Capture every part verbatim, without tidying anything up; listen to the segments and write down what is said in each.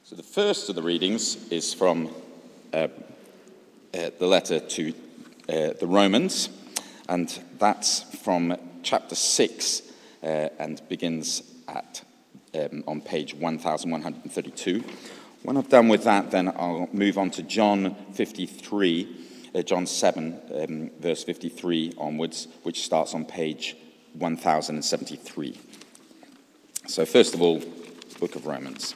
So the first of the readings is from uh, uh, the letter to uh, the Romans, and that's from chapter six uh, and begins at um, on page one thousand one hundred thirty-two. When I've done with that, then I'll move on to John fifty-three, uh, John seven, um, verse fifty-three onwards, which starts on page one thousand seventy-three. So first of all, book of Romans.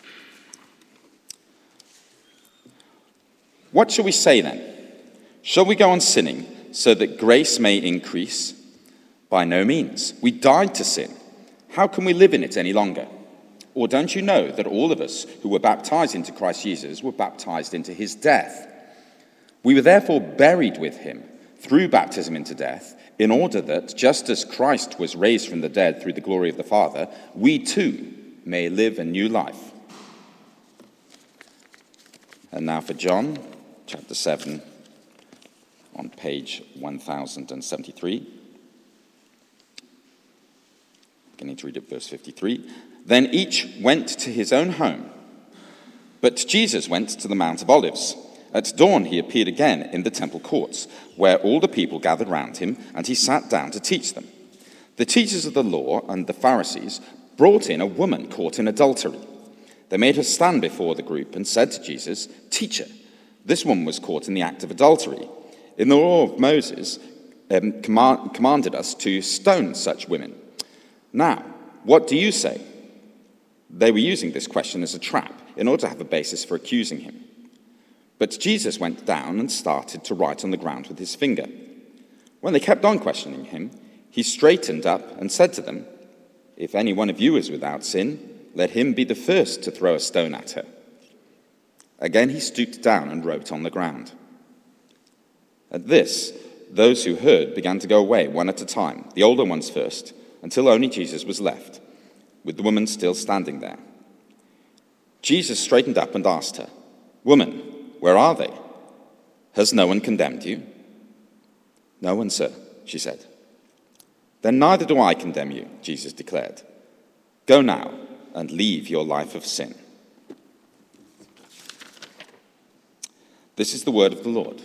What shall we say then? Shall we go on sinning so that grace may increase? By no means. We died to sin. How can we live in it any longer? Or don't you know that all of us who were baptized into Christ Jesus were baptized into his death? We were therefore buried with him through baptism into death, in order that, just as Christ was raised from the dead through the glory of the Father, we too may live a new life. And now for John, chapter seven, on page one thousand seventy-three. Beginning to read at verse fifty-three. Then each went to his own home, but Jesus went to the Mount of Olives. At dawn he appeared again in the temple courts, where all the people gathered round him, and he sat down to teach them. The teachers of the law and the Pharisees brought in a woman caught in adultery. They made her stand before the group and said to Jesus, "Teacher, this woman was caught in the act of adultery. In the law of Moses um, command, commanded us to stone such women. Now, what do you say?" They were using this question as a trap in order to have a basis for accusing him. But Jesus went down and started to write on the ground with his finger. When they kept on questioning him, he straightened up and said to them, "If any one of you is without sin, let him be the first to throw a stone at her." Again he stooped down and wrote on the ground. At this, those who heard began to go away one at a time, the older ones first, until only Jesus was left, with the woman still standing there. Jesus straightened up and asked her, "Woman, where are they? Has no one condemned you?" "No one, sir," she said. "Then neither do I condemn you," Jesus declared. "Go now and leave your life of sin." This is the word of the Lord.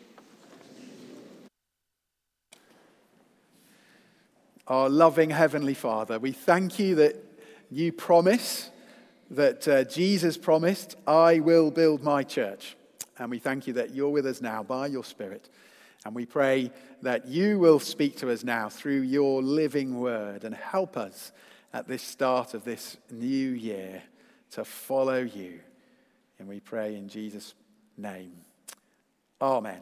Our loving Heavenly Father, we thank you that you promise, that uh, Jesus promised, "I will build my church." And we thank you that you're with us now by your Spirit. And we pray that you will speak to us now through your living word and help us at this start of this new year to follow you. And we pray in Jesus' name. Amen.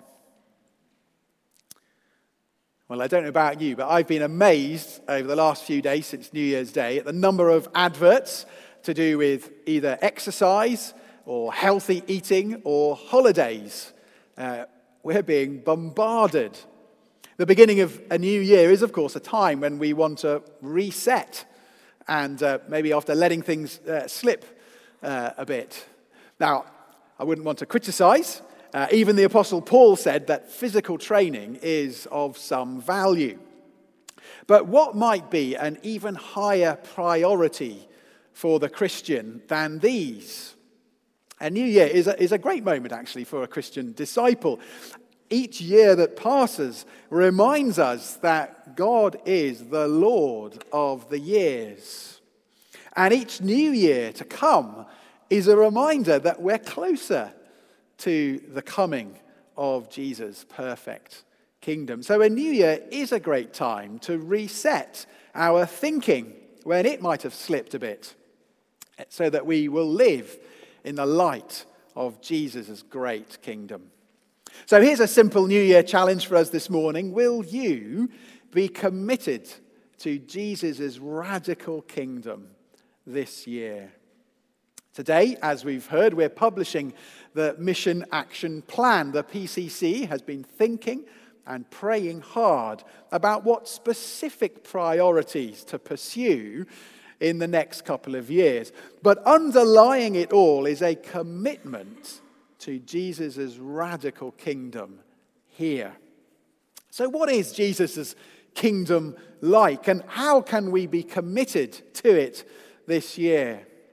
Well, I don't know about you, but I've been amazed over the last few days since New Year's Day at the number of adverts to do with either exercise or healthy eating or holidays. Uh, we're being bombarded. The beginning of a new year is, of course, a time when we want to reset and uh, maybe after letting things uh, slip uh, a bit. Now, I wouldn't want to criticize. Uh, even the Apostle Paul said that physical training is of some value. But what might be an even higher priority for the Christian than these? A new year is a, is a great moment, actually, for a Christian disciple. Each year that passes reminds us that God is the Lord of the years. And each new year to come is a reminder that we're closer to the coming of Jesus' perfect kingdom. So a new year is a great time to reset our thinking when it might have slipped a bit, so that we will live in the light of Jesus' great kingdom. So here's a simple New Year challenge for us this morning. Will you be committed to Jesus' radical kingdom this year? Today, as we've heard, we're publishing the Mission Action Plan. The P C C has been thinking and praying hard about what specific priorities to pursue in the next couple of years. But underlying it all is a commitment to Jesus' radical kingdom here. So what is Jesus' kingdom like, and how can we be committed to it this year?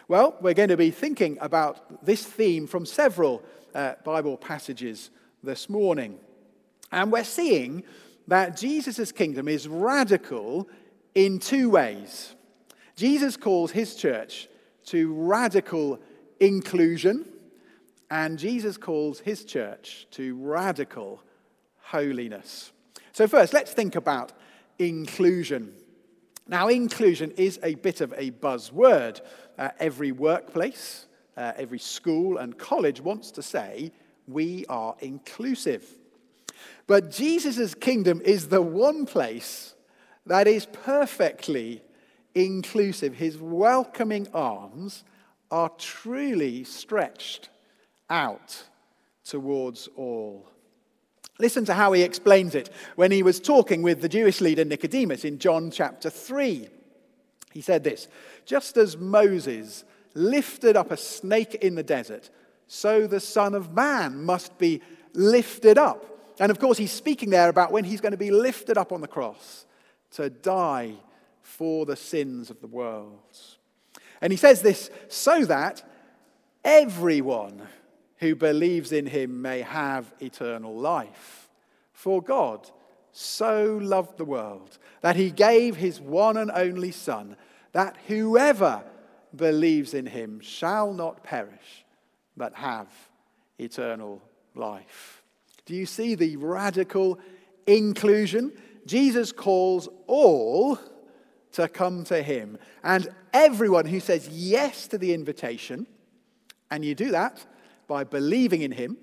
Well, we're going to be thinking about this theme from several uh, Bible passages this morning. And we're seeing that Jesus' kingdom is radical in two ways. Jesus calls his church to radical inclusion, and Jesus calls his church to radical holiness. So first, let's think about inclusion. Now, inclusion is a bit of a buzzword. Uh, every workplace, uh, every school and college wants to say, we are inclusive. But Jesus' kingdom is the one place that is perfectly inclusive. His welcoming arms are truly stretched out towards all. Listen to how he explains it when he was talking with the Jewish leader Nicodemus in John chapter three. He said this, "Just as Moses lifted up a snake in the desert, so the Son of Man must be lifted up." And of course, he's speaking there about when he's going to be lifted up on the cross to die for the sins of the world. And he says this so that everyone who believes in him may have eternal life. For God so loved the world that he gave his one and only Son, that whoever believes in him shall not perish, but have eternal life. Do you see the radical inclusion? Jesus calls all to come to him. And everyone who says yes to the invitation, and you do that by believing in him,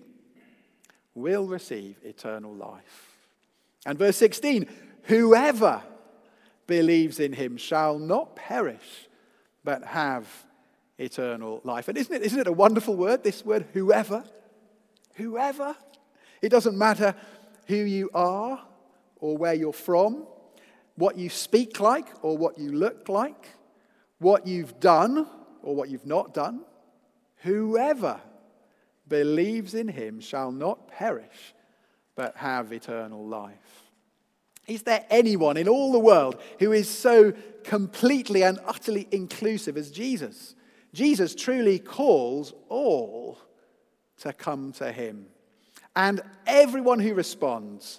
will receive eternal life. And verse sixteen, whoever believes in him shall not perish, but have eternal life. And isn't it, isn't it a wonderful word, this word, whoever? Whoever. It doesn't matter who you are or where you're from, what you speak like or what you look like, what you've done or what you've not done. Whoever believes in him shall not perish, but have eternal life. Is there anyone in all the world who is so completely and utterly inclusive as Jesus? Jesus truly calls all to come to him. And everyone who responds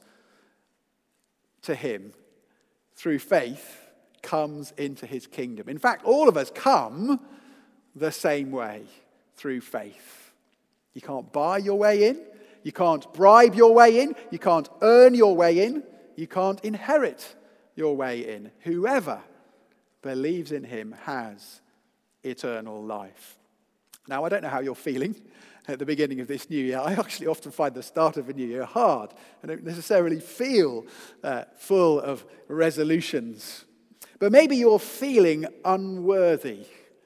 to him through faith comes into his kingdom. In fact, all of us come the same way, through faith. You can't buy your way in. You can't bribe your way in. You can't earn your way in. You can't inherit your way in. Whoever believes in him has eternal life. Now, I don't know how you're feeling at the beginning of this new year. I actually often find the start of a new year hard. I don't necessarily feel uh, full of resolutions. But maybe you're feeling unworthy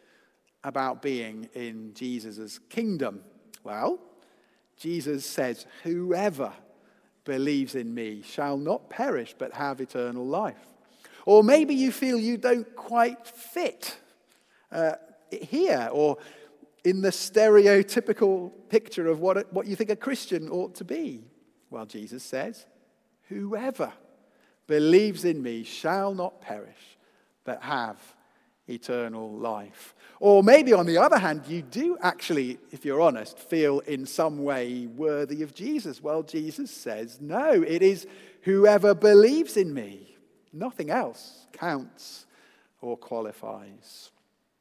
about being in Jesus' kingdom. Well, Jesus says, whoever believes in me shall not perish but have eternal life. Or maybe you feel you don't quite fit uh, here, or in the stereotypical picture of what, what you think a Christian ought to be. Well, Jesus says, whoever believes in me shall not perish but have eternal life. Or maybe on the other hand, you do actually, if you're honest, feel in some way worthy of Jesus. Well, Jesus says, no, it is whoever believes in me. Nothing else counts or qualifies.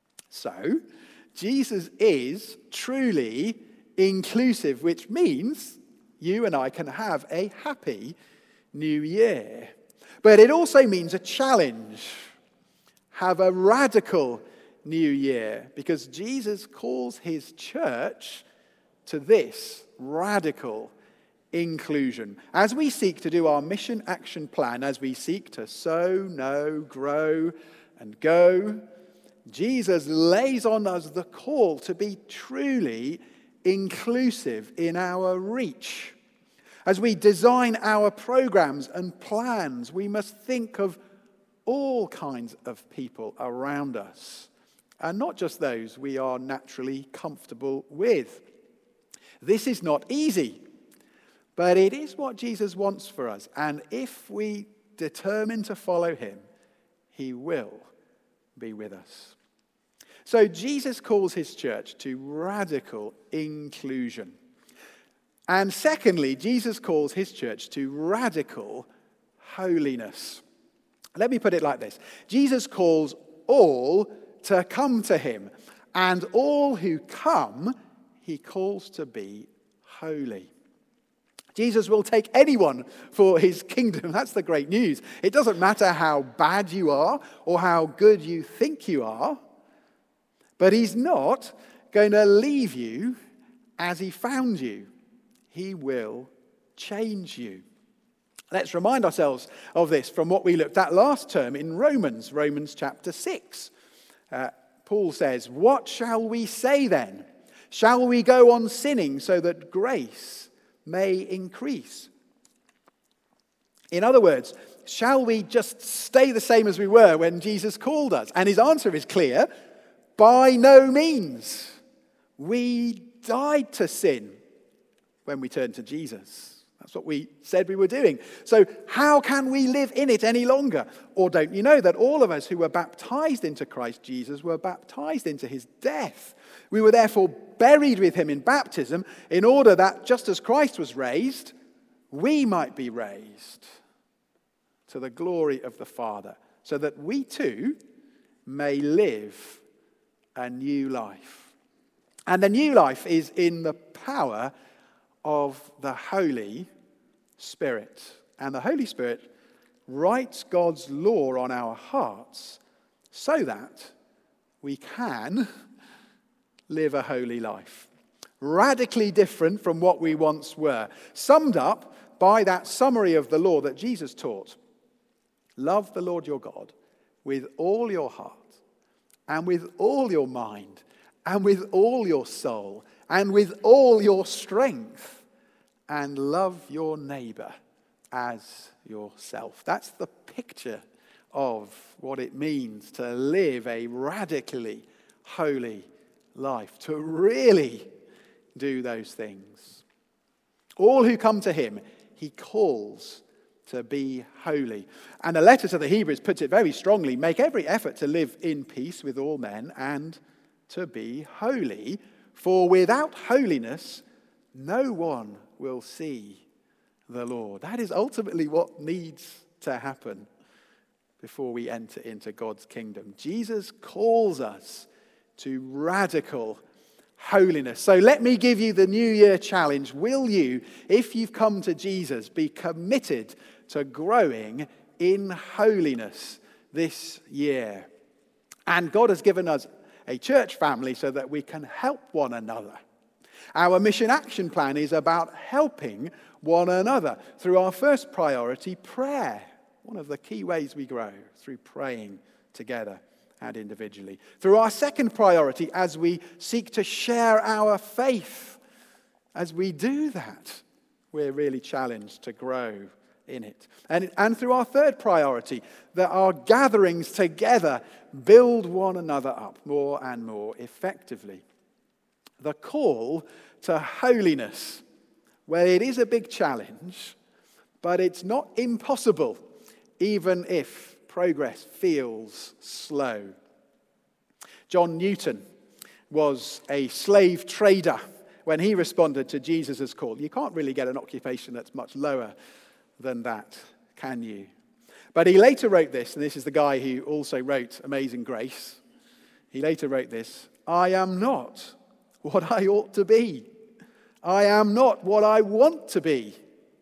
So, Jesus is truly inclusive, which means you and I can have a happy new year. But it also means a challenge. Have a radical new year, because Jesus calls his church to this radical inclusion. As we seek to do our mission action plan, as we seek to sow, know, grow, and go, Jesus lays on us the call to be truly inclusive in our reach. As we design our programs and plans, we must think of all kinds of people around us, and not just those we are naturally comfortable with. This is not easy, but it is what Jesus wants for us. And if we determine to follow him, he will be with us. So Jesus calls his church to radical inclusion. And secondly, Jesus calls his church to radical holiness. Let me put it like this. Jesus calls all to come to him, and all who come, he calls to be holy. Jesus will take anyone for his kingdom. That's the great news. It doesn't matter how bad you are or how good you think you are, but he's not going to leave you as he found you. He will change you. Let's remind ourselves of this from what we looked at last term in Romans, Romans chapter six. Uh, Paul says, "What shall we say then? Shall we go on sinning so that grace may increase?" In other words, shall we just stay the same as we were when Jesus called us? And his answer is clear: by no means. We died to sin when we turned to Jesus. That's what we said we were doing. So how can we live in it any longer? Or don't you know that all of us who were baptized into Christ Jesus were baptized into his death? We were therefore buried with him in baptism in order that just as Christ was raised, we might be raised to the glory of the Father, so that we too may live a new life. And the new life is in the power of the Holy Spirit. And the Holy Spirit writes God's law on our hearts so that we can live a holy life. Radically different from what we once were. Summed up by that summary of the law that Jesus taught. Love the Lord your God with all your heart, and with all your mind, and with all your soul, and with all your strength, and love your neighbor as yourself. That's the picture of what it means to live a radically holy life, to really do those things. All who come to him, he calls to be holy. And the letter to the Hebrews puts it very strongly: make every effort to live in peace with all men and to be holy, for without holiness no one will see the Lord. That is ultimately what needs to happen before we enter into God's kingdom. Jesus calls us to radical holiness. So let me give you the New Year challenge. Will you, if you've come to Jesus, be committed to growing in holiness this year? And God has given us a church family so that we can help one another. Our mission action plan is about helping one another through our first priority, prayer. One of the key ways we grow, through praying together and individually. Through our second priority, as we seek to share our faith. As we do that, we're really challenged to grow in it. And, and through our third priority, that our gatherings together build one another up more and more effectively. The call to holiness, well, it is a big challenge, but it's not impossible, even if progress feels slow. John Newton was a slave trader when he responded to Jesus' call. You can't really get an occupation that's much lower than that, can you? But he later wrote this, and this is the guy who also wrote Amazing Grace. He later wrote this: I am not what I ought to be. I am not what I want to be.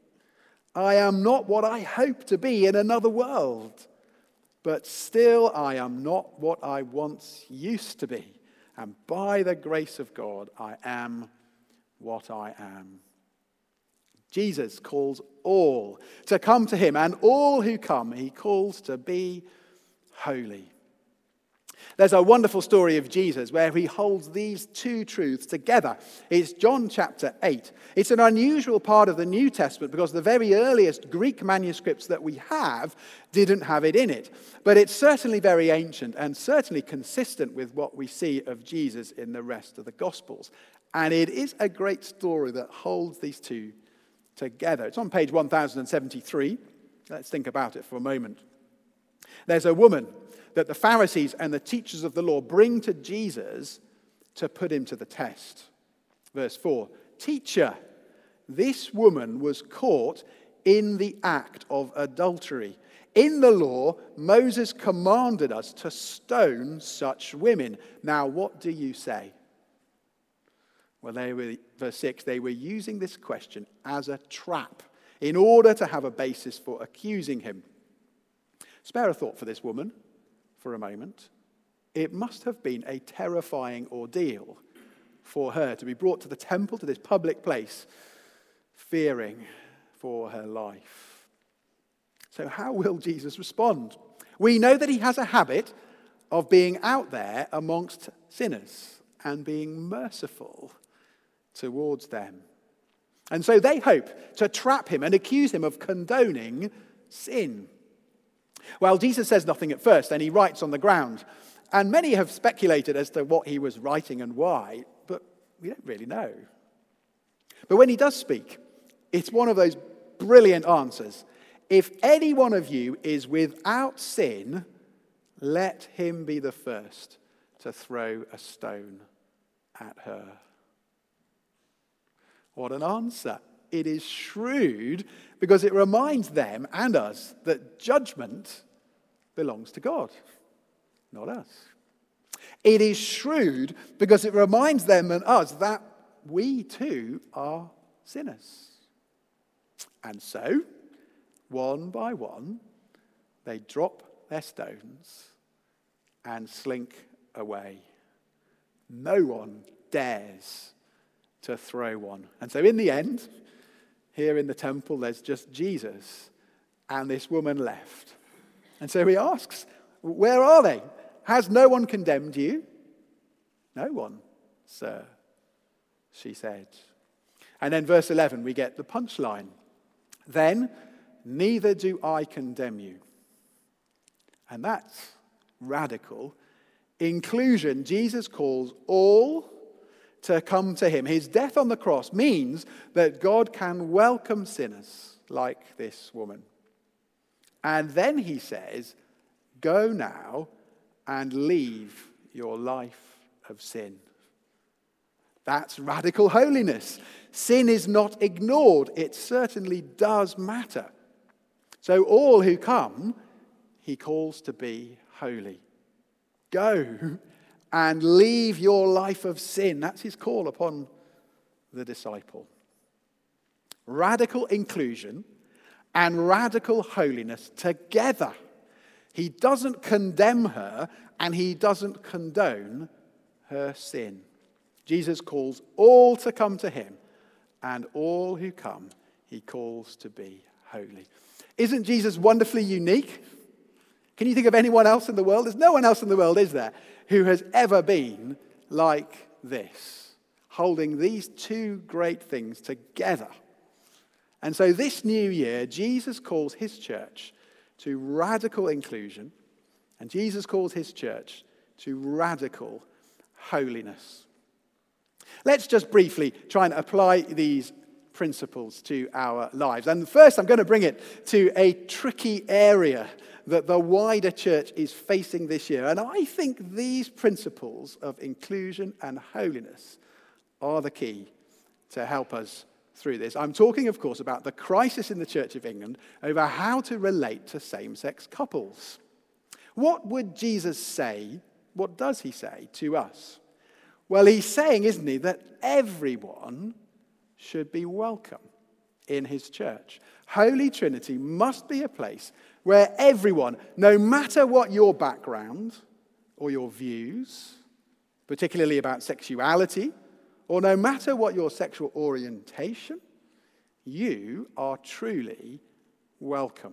I am not what I hope to be in another world. But still I am not what I once used to be. And by the grace of God, I am what I am. Jesus calls all to come to him, and all who come, he calls to be holy. There's a wonderful story of Jesus where he holds these two truths together. It's John chapter eight. It's an unusual part of the New Testament because the very earliest Greek manuscripts that we have didn't have it in it. But it's certainly very ancient and certainly consistent with what we see of Jesus in the rest of the Gospels. And it is a great story that holds these two together. It's on page one thousand seventy-three. Let's think about it for a moment. There's a woman that the Pharisees and the teachers of the law bring to Jesus to put him to the test. Verse four, "Teacher, this woman was caught in the act of adultery. In the law, Moses commanded us to stone such women. Now, what do you say?" Well, they were, verse six, they were using this question as a trap in order to have a basis for accusing him. Spare a thought for this woman for a moment. It must have been a terrifying ordeal for her to be brought to the temple, to this public place, fearing for her life. So how will Jesus respond? We know that he has a habit of being out there amongst sinners and being merciful towards them. And so they hope to trap him and accuse him of condoning sin. Well, Jesus says nothing at first, and he writes on the ground. And many have speculated as to what he was writing and why, but we don't really know. But when he does speak, it's one of those brilliant answers. If any one of you is without sin, let him be the first to throw a stone at her. What an answer. It is shrewd because it reminds them and us that judgment belongs to God, not us. It is shrewd because it reminds them and us that we too are sinners. And so, one by one, they drop their stones and slink away. No one dares to throw one. And so in the end, here in the temple, there's just Jesus and this woman left. And so he asks, where are they? Has no one condemned you? No one, sir, she said. And then verse eleven, we get the punchline. Then, neither do I condemn you. And that's radical inclusion. Jesus calls all to come to him. His death on the cross means that God can welcome sinners like this woman. And then he says, go now and leave your life of sin. That's radical holiness. Sin is not ignored. It certainly does matter. So all who come, he calls to be holy. Go and leave your life of sin. That's his call upon the disciple. Radical inclusion and radical holiness together. He doesn't condemn her and he doesn't condone her sin. Jesus calls all to come to him, and all who come, he calls to be holy. Isn't Jesus wonderfully unique? Can you think of anyone else in the world? There's no one else in the world, is there, who has ever been like this, holding these two great things together. And so this new year, Jesus calls his church to radical inclusion, and Jesus calls his church to radical holiness. Let's just briefly try and apply these principles to our lives. And first, I'm going to bring it to a tricky area that the wider church is facing this year. And I think these principles of inclusion and holiness are the key to help us through this. I'm talking, of course, about the crisis in the Church of England over how to relate to same-sex couples. What would Jesus say? What does he say to us? Well, he's saying, isn't he, that everyone should be welcome in his church. Holy Trinity must be a place where everyone, no matter what your background or your views, particularly about sexuality, or no matter what your sexual orientation, you are truly welcome.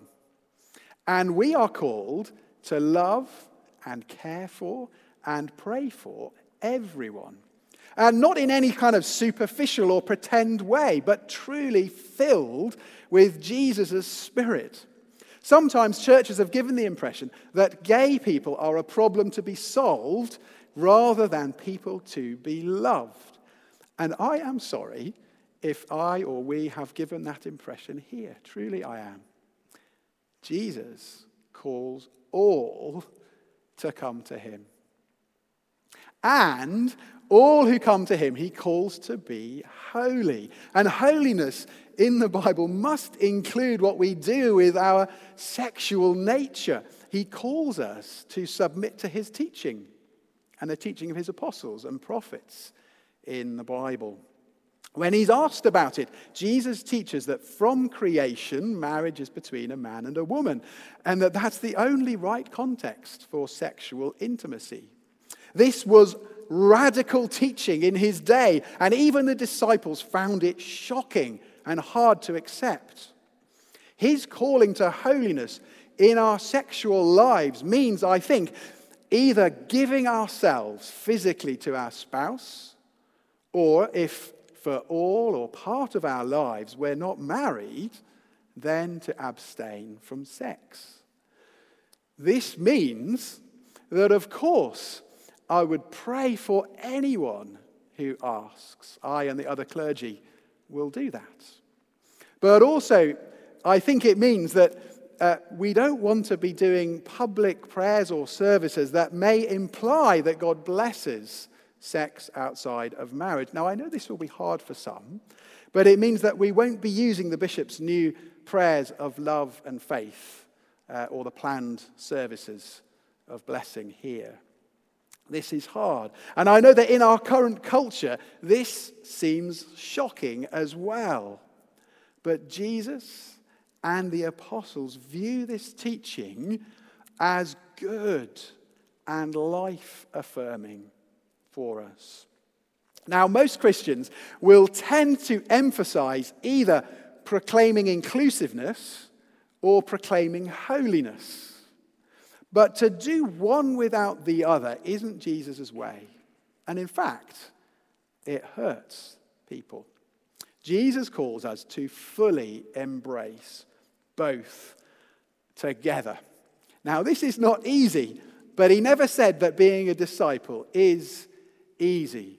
And we are called to love and care for and pray for everyone. And not in any kind of superficial or pretend way, but truly filled with Jesus' Spirit. Sometimes churches have given the impression that gay people are a problem to be solved rather than people to be loved. And I am sorry if I or we have given that impression here. Truly I am. Jesus calls all to come to him. And all who come to him, he calls to be holy. And holiness in the Bible must include what we do with our sexual nature. He calls us to submit to his teaching and the teaching of his apostles and prophets in the Bible. When he's asked about it, Jesus teaches that from creation, marriage is between a man and a woman, and that that's the only right context for sexual intimacy. This was radical teaching in his day, and even the disciples found it shocking and hard to accept. His calling to holiness in our sexual lives means, I think, either giving ourselves physically to our spouse, or if for all or part of our lives we're not married, then to abstain from sex. This means that, of course, I would pray for anyone who asks. I and the other clergy will do that. But also, I think it means that uh, we don't want to be doing public prayers or services that may imply that God blesses sex outside of marriage. Now, I know this will be hard for some, but it means that we won't be using the bishop's new prayers of love and faith uh, or the planned services of blessing here. This is hard. And I know that in our current culture, this seems shocking as well. But Jesus and the apostles view this teaching as good and life-affirming for us. Now, most Christians will tend to emphasize either proclaiming inclusiveness or proclaiming holiness. But to do one without the other isn't Jesus' way. And in fact, it hurts people. Jesus calls us to fully embrace both together. Now, this is not easy, but he never said that being a disciple is easy.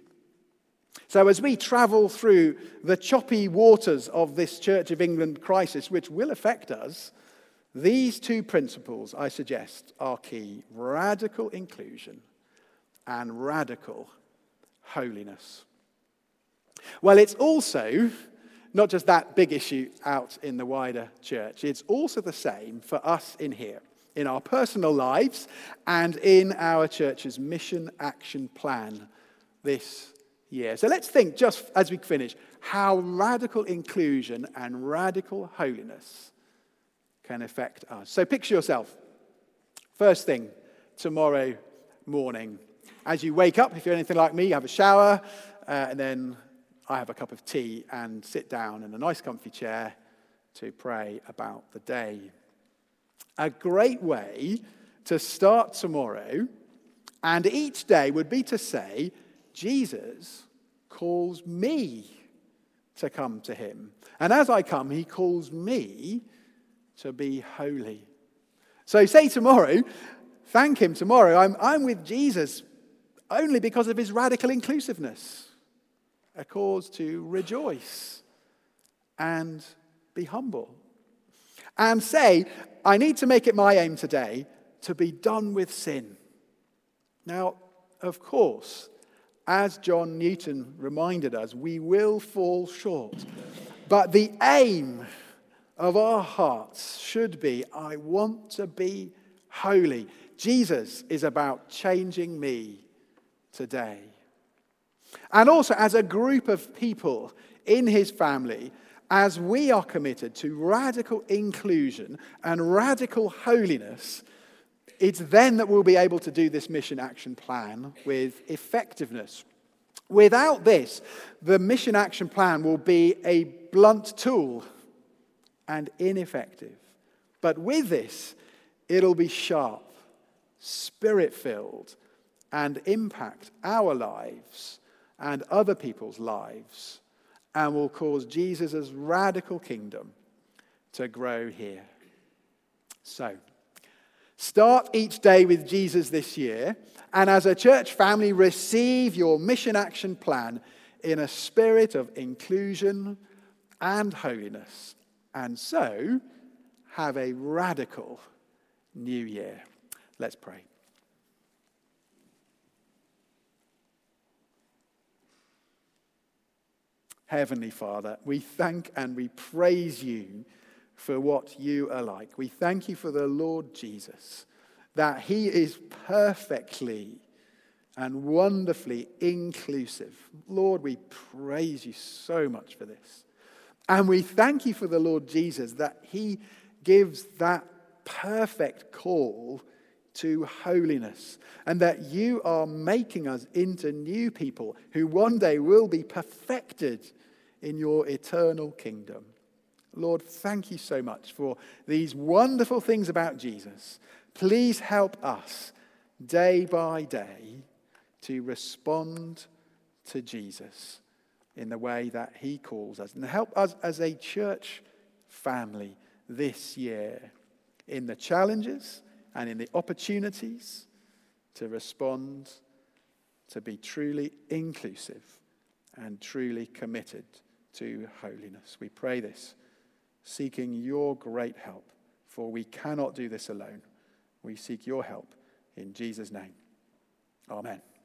So as we travel through the choppy waters of this Church of England crisis, which will affect us, these two principles, I suggest, are key: radical inclusion and radical holiness. Well, it's also not just that big issue out in the wider church. It's also the same for us in here, in our personal lives and in our church's mission action plan this year. So let's think, just as we finish, how radical inclusion and radical holiness can affect us. So picture yourself, first thing tomorrow morning. As you wake up, if you're anything like me, you have a shower, uh, and then I have a cup of tea and sit down in a nice comfy chair to pray about the day. A great way to start tomorrow and each day would be to say, Jesus calls me to come to him. And as I come, he calls me to be holy. So say tomorrow, thank him tomorrow, I'm, I'm with Jesus only because of his radical inclusiveness. A cause to rejoice and be humble. And say, I need to make it my aim today to be done with sin. Now, of course, as John Newton reminded us, we will fall short. But the aim of our hearts should be, I want to be holy. Jesus is about changing me today. And also as a group of people in his family, as we are committed to radical inclusion and radical holiness, it's then that we'll be able to do this mission action plan with effectiveness. Without this, the mission action plan will be a blunt tool and ineffective. But with this, it'll be sharp, spirit-filled, and impact our lives and other people's lives, and will cause Jesus' radical kingdom to grow here. So, start each day with Jesus this year, and as a church family, receive your mission action plan in a spirit of inclusion and holiness, and so have a radical new year. Let's pray. Heavenly Father, we thank and we praise you for what you are like. We thank you for the Lord Jesus, that he is perfectly and wonderfully inclusive. Lord, we praise you so much for this. And we thank you for the Lord Jesus, that he gives that perfect call to holiness, and that you are making us into new people who one day will be perfected in your eternal kingdom. Lord, thank you so much for these wonderful things about Jesus. Please help us day by day to respond to Jesus in the way that he calls us, and help us as a church family this year in the challenges and in the opportunities to respond, to be truly inclusive and truly committed to holiness. We pray this, seeking your great help, for we cannot do this alone. We seek your help in Jesus' name. Amen.